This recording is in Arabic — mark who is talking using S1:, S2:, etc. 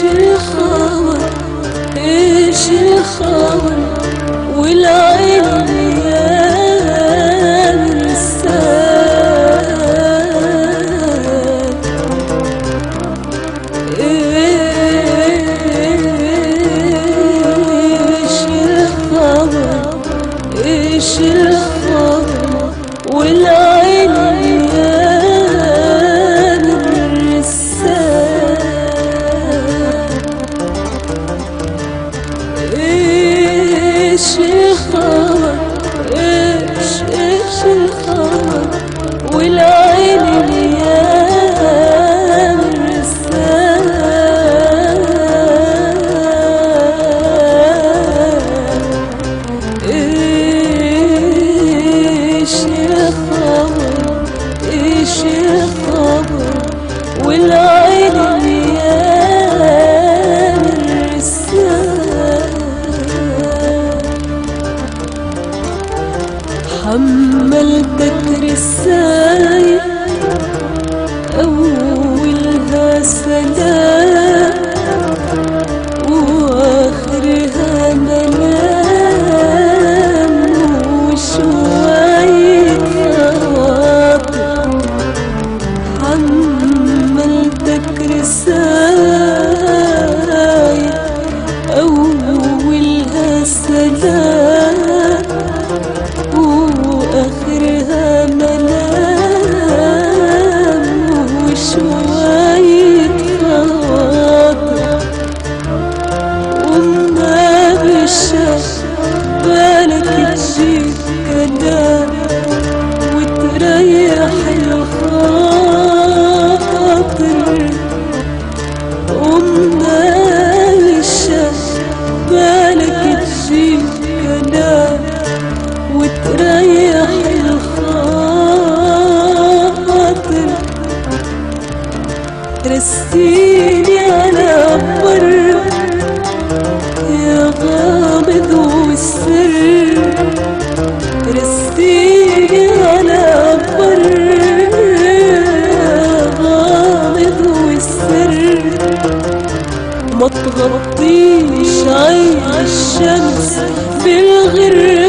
S1: الخبر ايش الخبر والعين يا مرسال ايش الخبر ايش الخبر والعين يا ايش الخبر ايش الخبر والعين يا مرسال ايش الخبر ايش الخبر والعين يا حملتك رسايل أولها سلام وآخرها ملام وشوية خواطر حملتك رسايل أولها سلام وآخرها ملام وشوية خواطر وما بشاف بالك تجيب كلام وتريح الخاطر وما بشاف بالك تجيب كلام وتريح الخاطر رسيني على بر يا غامض والسر رسيني على بر يا غامض والسر ما تغطيش عين الشمس بالغر